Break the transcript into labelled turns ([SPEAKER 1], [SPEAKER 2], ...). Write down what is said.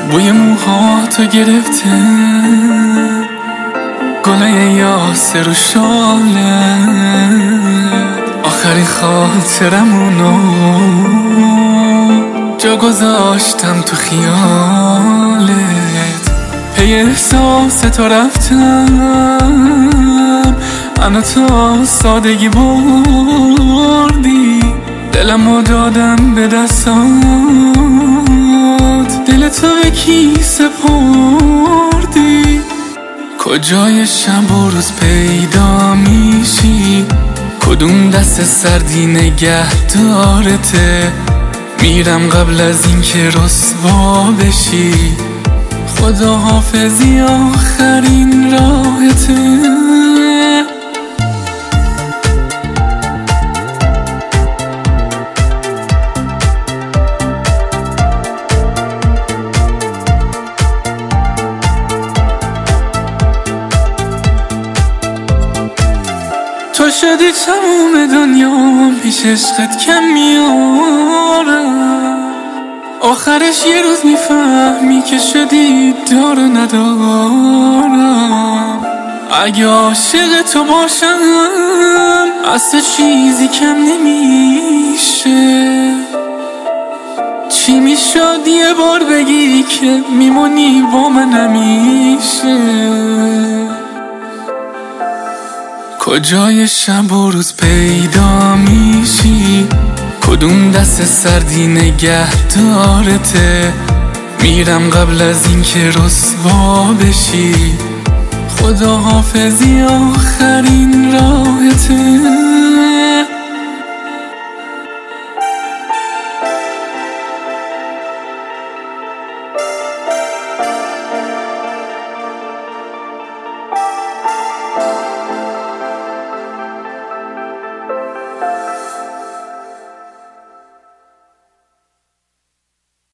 [SPEAKER 1] بوی موهاتو گرفته گله یاسر و شاله، آخرین خاطرمونو جا گذاشتم تو خیالت. پی احساس تو رفتم، منو تا سادگی بردی، دلمو دادم به دستات، دل تو به کی سپردی؟ کجای شب و روز پیدا میشی؟ کدوم دست سردی نگه دارته؟ میرم قبل از این که رسوا بشی، خدا حافظی آخرین راهته. تو شدی تموم دنیا پیش عشقت کم میارم، آخرش یه روز میفهمی که شدی دار و ندارم. اگه عاشق تو باشم از تو چیزی کم نمیشه، چی میشد یه بار بگی که میمونی با من همیشه؟ کجای شب و روز پیدا میشی؟ کدوم دست سردی نگه دارته؟ میرم قبل از این که رسوا بشی، خدا حافظی آخر